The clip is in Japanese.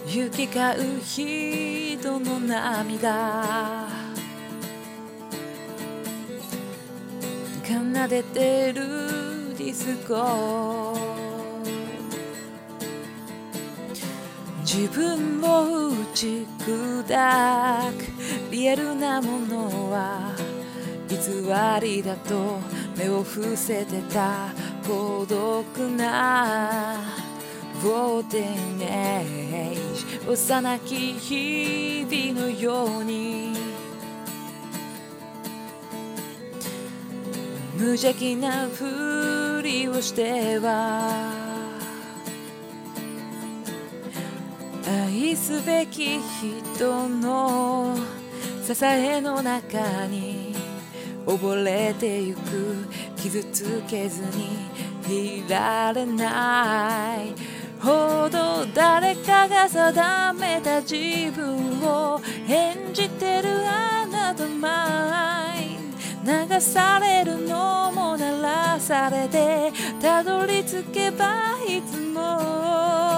行き交う人の涙奏でてるディスコ自分を打ち砕くリアルなものは偽りだと目を伏せてた孤独なボーテンエイジ幼き日々のように無邪気なふりをしては愛すべき人の支えの中に溺れてゆく傷つけずにいられないほど誰かが定めた自分を演じてるあなたマイン流されるのも鳴らされてたどり着けばいつも